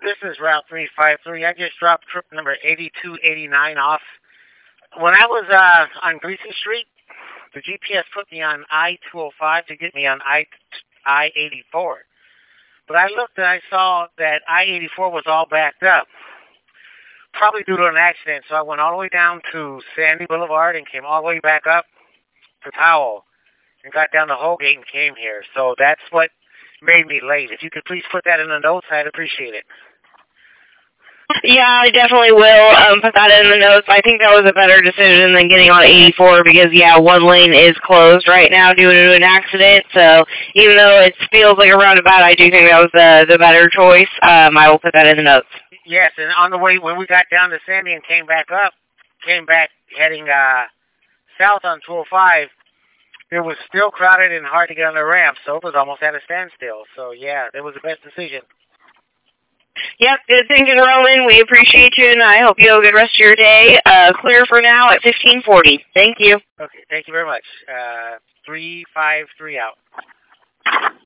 This is Route 353. I just dropped trip number 8289 off. When I was on Greasy Street, the GPS put me on I-205 to get me on I-84. But I looked and I saw that I-84 was all backed up, probably due to an accident. So I went all the way down to Sandy Boulevard and came all the way back up to Powell and got down to Holgate and came here. So that's what made me late. If you could please put that in the notes, I'd appreciate it. Yeah, I definitely will put that in the notes. I think that was a better decision than getting on 84 because, yeah, one lane is closed right now due to an accident. So even though it feels like a roundabout, I do think that was the better choice. I will put that in the notes. Yes, and on the way, when we got down to Sandy and came back heading south on 205, it was still crowded and hard to get on the ramp, so it was almost at a standstill. So, yeah, it was the best decision. Yep, good thinking, Roman. We appreciate you, and I hope you have a good rest of your day. Clear for now at 1540. Thank you. Okay, thank you very much. 353 out.